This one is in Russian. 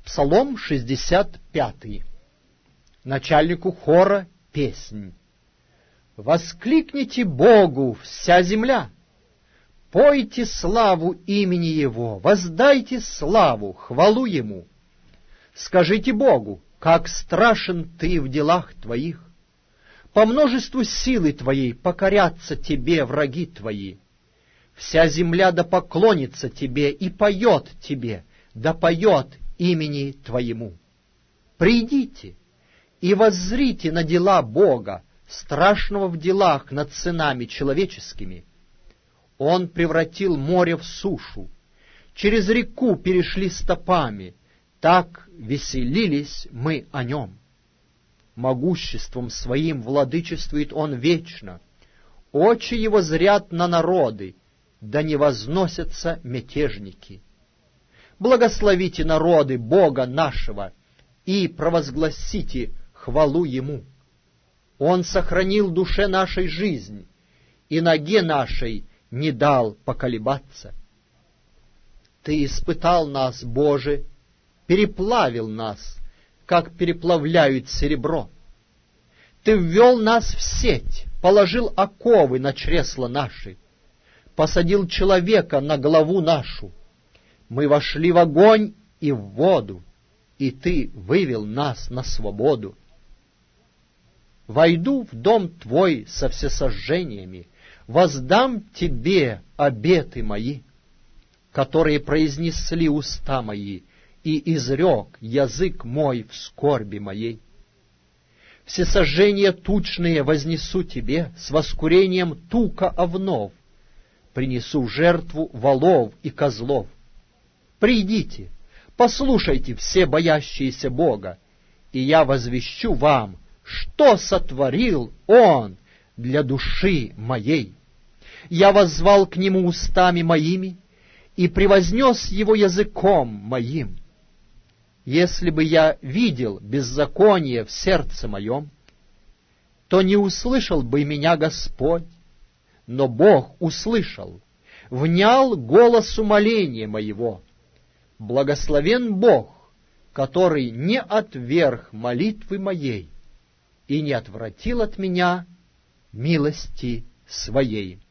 Псалом 65. Начальнику хора песнь. Воскликните Богу, вся земля! Пойте славу имени Его, воздайте славу, хвалу Ему. Скажите Богу, как страшен Ты в делах Твоих. По множеству силы Твоей покорятся Тебе враги Твои. Вся земля да поклонится Тебе и поет Тебе, да поет имени Твоему. Придите и воззрите на дела Бога, страшного в делах над сынами человеческими. Он превратил море в сушу, через реку перешли стопами, так веселились мы о нем. Могуществом своим владычествует он вечно, очи его зрят на народы, да не возносятся мятежники. Благословите народы Бога нашего и провозгласите хвалу Ему. Он сохранил душе нашей жизнь, и ноге нашей не дал поколебаться. Ты испытал нас, Боже, переплавил нас, как переплавляют серебро. Ты ввел нас в сеть, положил оковы на чресла наши, посадил человека на главу нашу. Мы вошли в огонь и в воду, и Ты вывел нас на свободу. Войду в дом Твой со всесожжениями, воздам Тебе обеты мои, которые произнесли уста мои, и изрек язык мой в скорби моей. Всесожжения тучные вознесу Тебе с воскурением тука овнов, принесу в жертву волов и козлов. Придите, послушайте все боящиеся Бога, и я возвещу вам, что сотворил Он для души моей. Я воззвал к Нему устами моими и превознес Его языком моим. Если бы я видел беззаконие в сердце моем, то не услышал бы меня Господь, но Бог услышал, внял голосу моления моего. Благословен Бог, который не отверг молитвы моей и не отвратил от меня милости своей.